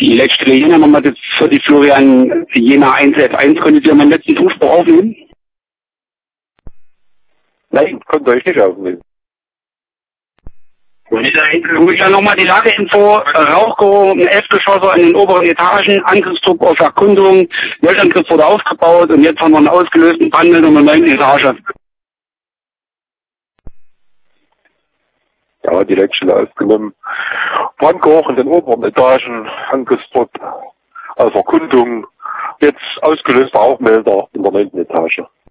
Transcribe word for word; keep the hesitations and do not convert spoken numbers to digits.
Die Leitstelle Jena nochmal für die Florian Jena eins F eins. Könntet ihr meinen letzten Funkspruch aufnehmen? Nein, konnte ich nicht aufnehmen. Ungefähr nochmal die Lageinfo, Rauchgeruch im Elfgeschosser in den oberen Etagen, Angriffsdruck auf Erkundung, Löschangriff wurde aufgebaut und jetzt haben wir einen ausgelösten Brandmeldung in der neunten Etage. Ja, die Leitstelle aufgenommen. Brandgeruch in den oberen Etagen, Angriffsdruck auf Erkundung, jetzt ausgelöster Rauchmelder in der neunten Etage.